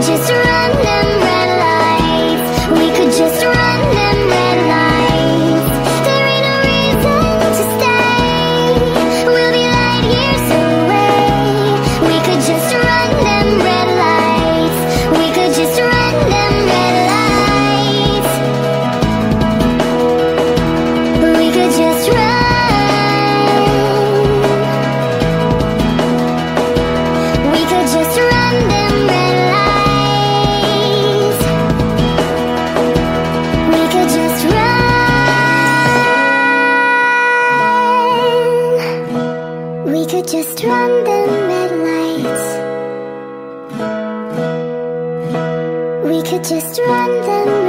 just run them red lights. We could just run them red lights. There ain't no reason to stay. We'll be light years away. We could just run them red lights. We could just run them red lights. We could just run. We could just run them red lights. We could just run. We could just run them red lights. We could just run them